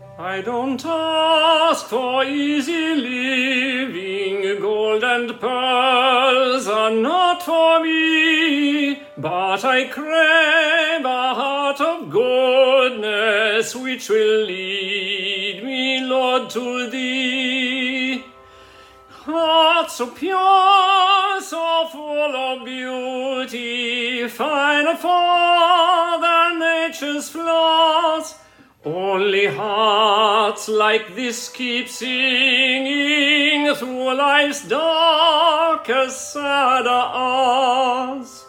I don't ask for easy living, gold and pearls are not for me, but I crave a heart of goodness which will lead me, Lord, to Thee. Heart so pure, so full of beauty, finer far than nature's flaws. Only hearts like this keep singing through life's darkest, sadder hours.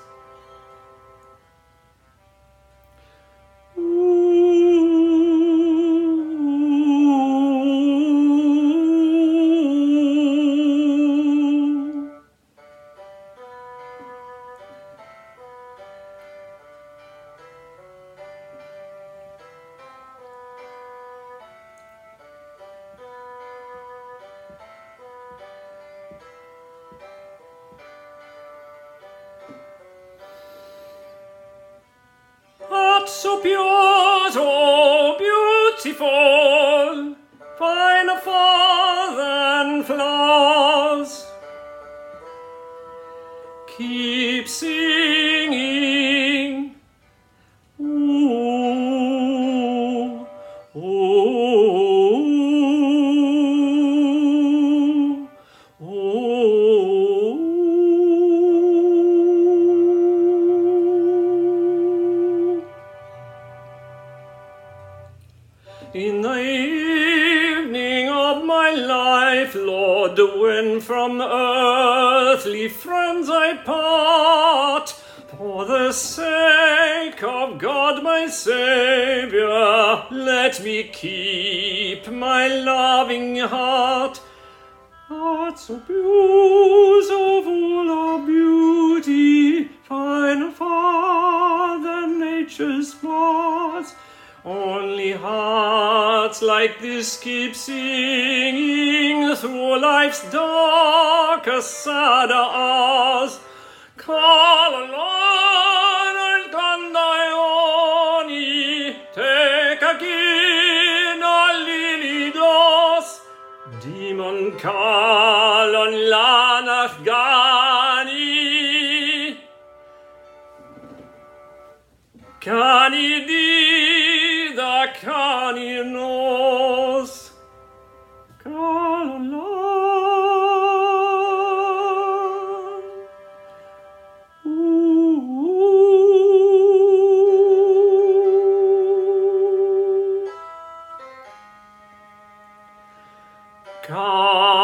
Heart so pure, so beautiful, finer far than flowers. Keep singing. Ooh, ooh, ooh. In the evening of my life, Lord, when from earthly friends I part, for the sake of God my Saviour, let me keep my loving heart. Heart so pure, so full of beauty, finer far than nature's flaws. Only hearts like this keep singing through life's darkest, sadder hours. Call alone con thy oni, take again a lily dos, demon call on lanach gani, cani di da cani nos, call alone. God.